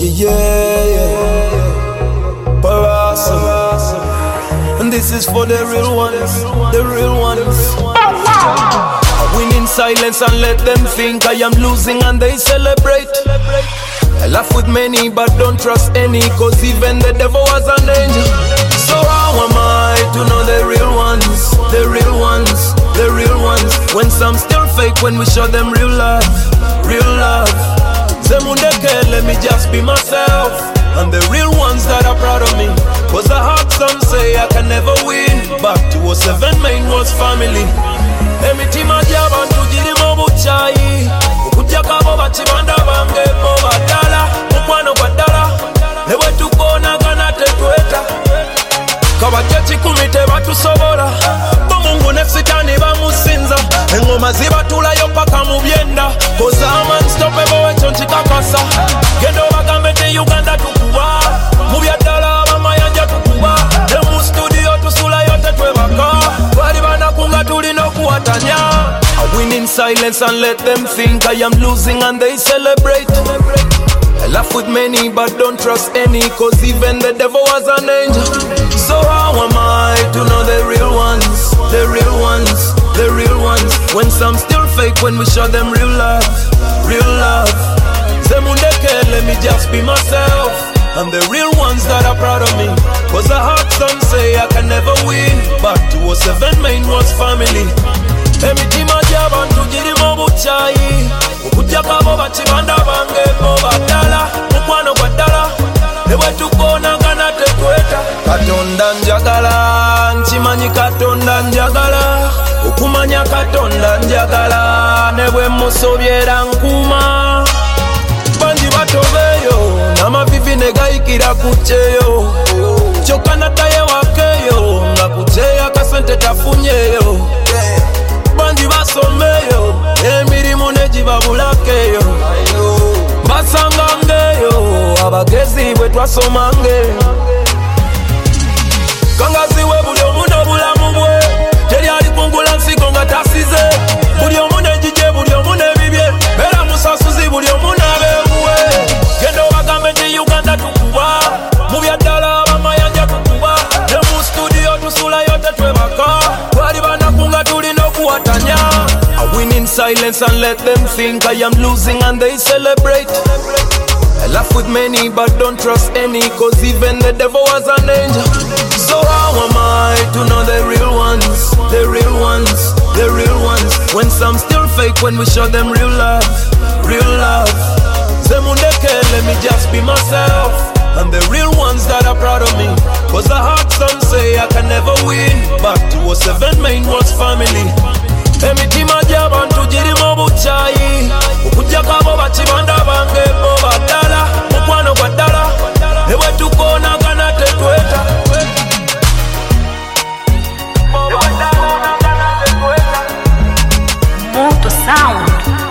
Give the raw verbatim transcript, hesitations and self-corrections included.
Yeah, yeah, yeah. Barasa. And this is for the real ones, the real ones. I win in silence and let them think I am losing and they celebrate. I laugh with many but don't trust any, cause even the devil was an angel. So how am I to know the real ones, the real ones, the real ones, when some still fake when we show them real love, real love. Zemundeke, let me just be myself, and the real ones that are proud of me. Cause I heard some say I can never win. Back to oh seven main was family. Emitima jabantu jirimo buchayi, ukutya kabo bachibanda bange bo badala, mukwano badala, lewe tukona gana tetweta. Kabachechi kumite batusobola, bomungu ne sitani bamusinza, engoma zibatulayo paka mubyenda. Cause I'm unstoppable echo nchikakasa, gendo bagambe te Uganda tukuba, mubyadala bamayanja tukuba, emu studio tusula yote twebaka, bali banakunga tulino kuwatanya. I win in silence and let them think I am losing and they celebrate. I laugh with many but don't trust any, cause even the devil was an angel. So how am I to know the real ones, the real ones, the real ones, when some still fake when we show them real love, real love. Zemundeke, let me just be myself, and the real ones that are proud of me. Cause I heard some say I can never win. Back to oh seven main was family. Emitima jabantu jirimo buchayi, ukutya kabo bachibanda bange bo badala, mukwano badala, lewe tukona gana tetweta. Katonda njagala, nchimanyi katonda njagala, ukumanya katonda njagala, nebwe musobyera nkuma. Banji batobeyo, namavivi negayikira kucheyo, choka nataye wakeyo, nga kucheya kasente tafunyeyo. Banji basomeyo, emirimu negibabulakeyo, basangangeyo, abagezi bwe twasomangeyo. Kangaziwe buli omu n'obulamu bwe, teri alikungula nsigo nga tasize. Buli omu n'ejije, buli omu n'ebibye, beera musasuzi buli omu n'abeebuwe. Genda obagambe nti Uganda tukuba, mu byaddala bamayanja tukuba, ne mu studio tusulayo tetwebaka, bali banakunga tulina okuwatanya. I win in silence and let them think I am losing and they celebrate. I laugh with many but don't trust any, cause even the devil was an angel. So how am I to know the real ones, the real ones, the real ones, when some still fake when we show them real love, real love. Zemundeke, let me just be myself, and the real ones that are proud of me. Cause I heard some say I can never win. Back to oh seven main was family. Emitima jabantu jirimo buchayi, ukutya kabo bachibanda bange bo badala, mukwano badala, lewe tukona gana tetweta. Moto Sound.